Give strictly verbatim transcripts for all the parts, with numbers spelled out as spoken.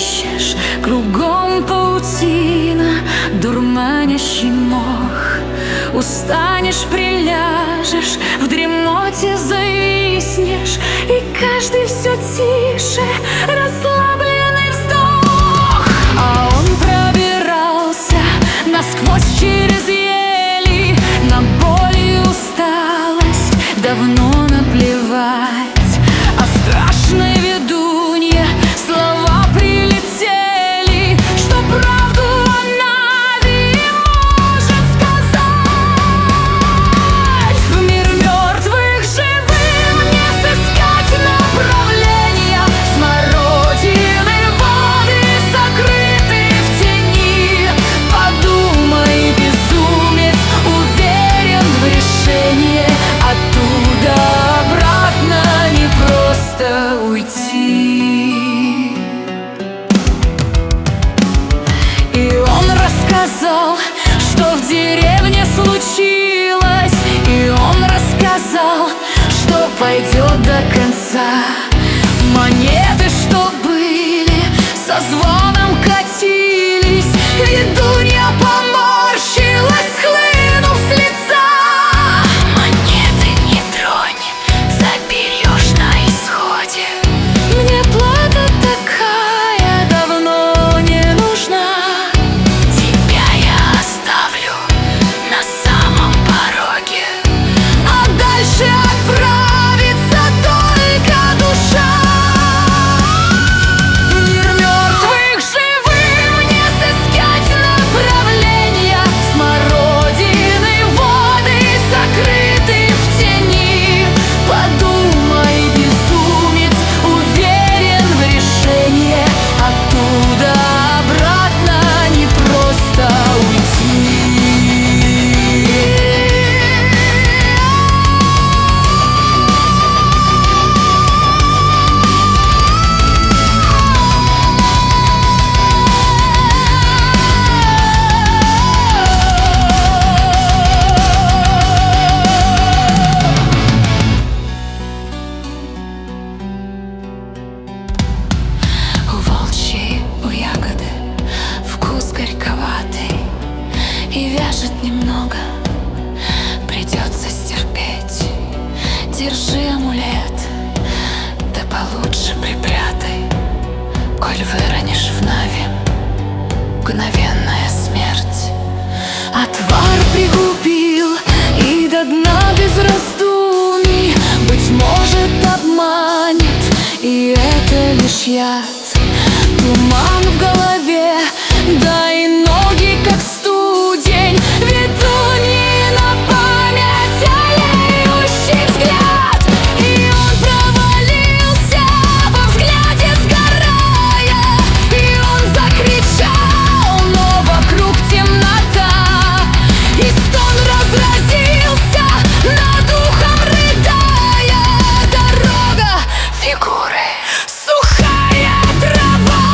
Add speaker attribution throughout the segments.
Speaker 1: ищешь, кругом паутина, дурманящий мох. Устанешь, приляжешь, в дремоте зависнешь, и каждый все тише, расслабленный вздох. А он пробирался насквозь через ели, на боль и усталость давно наплевать. А страшной ведунье слова прилетели, что правду она не может сказать. В мир мертвых живым не сыскать направления, смородины воды сокрыты в тени. Подумай, безумец, уверен в решении, оттуда обратно не просто уйти. И он рассказал, что в деревне случилось, и он рассказал, что пойдет до конца. Монеты, что были, со звоном катились, ведунья поморщилась, схлынув с лица. Монеты не тронь, заберешь на исходе. Мне плата такая давно не нужна. Тебя я оставлю на самом пороге, а дальше отправится только душа. В мир мертвых живым не сыскать направления, смородины воды сокрыты в тени. Подумай, безумец, уверен в решении, оттуда обратно не просто уйти. У волчьей, у ягоды вкус горьковатый, и вяжет немного, придется стерпеть. Держи амулет, да получше припрятай, коль выронишь в нави, мгновенная смерть. Отвар пригубил и до дна без раздумий, быть может, обманет, и это лишь яд. Туман в голове, да и ноги как студень, ведуньи на память, олеющий взгляд. И он провалился во взгляде, сгорая, и он закричал, но вокруг темнота, и стон разразился над ухом, рыдая. Дорога, фигуры, сухая трава.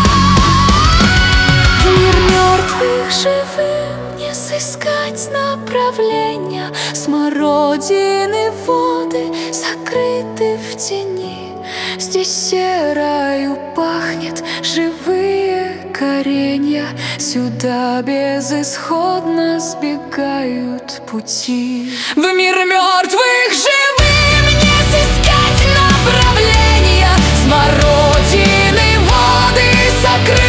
Speaker 1: В мир мертвых живым не сыскать направления, смородины воды сокрыты в тени. Здесь серою пахнет, живые коренья, сюда безысходно сбегают пути. В мир мертвых живым не сыскать направления, смородины воды сокрыты